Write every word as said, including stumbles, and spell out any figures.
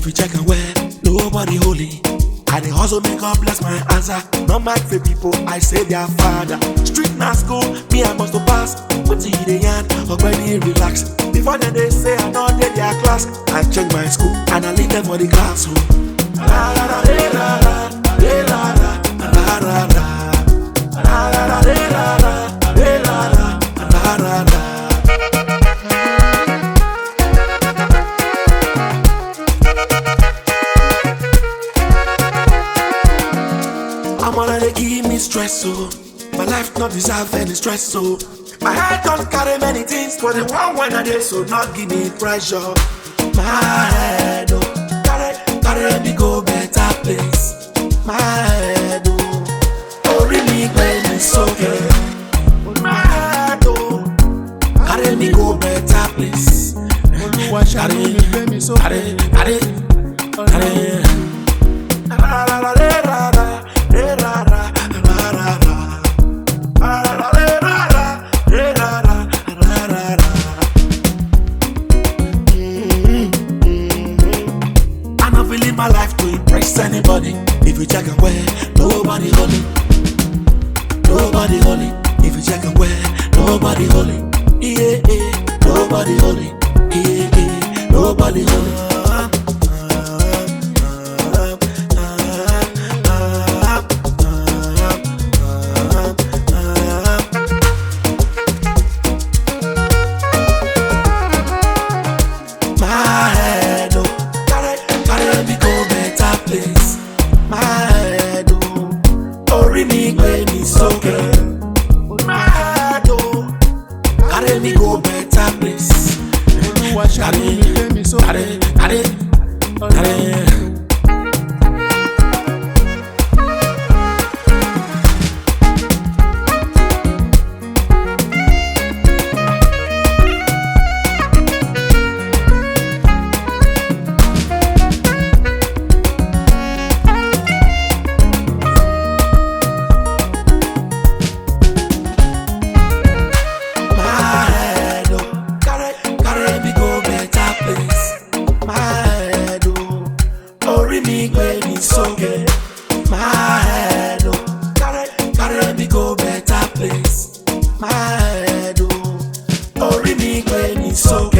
If you check and wear, nobody holy. I dey hustle make God bless my answer. Not my faith people, I say their father. Street na school, me I must to pass. Put it in the hand, already relax. Before then they say I not dey their class. I check my school and I leave them for the classroom. La la la la la la la la la la la. La la la la la la la la la. I'm on they give me stress, so my life not deserve any stress, so my head don't carry many things, but the one when I did, so not give me pressure. My head, oh, carry, carry me go better place. My head, oh, oh, really when it's okay. My head, oh, carry me go better place. Carry, carry, carry, carry. La la la la la. My life to impress anybody. If you check and wear, nobody holy. Nobody holy. If you check and wear, nobody holy. Yeah, yeah. Nobody holy. Yeah, yeah. Nobody holy. My head, oh, carry, carry me go better place. My head, oh, oh, really when it's okay. My head, oh, carry me go better place. Carry, carry, carry, carry. Me when it's okay. My head, oh, carry, carry me go better place. My head, oh, oh, me when it's okay.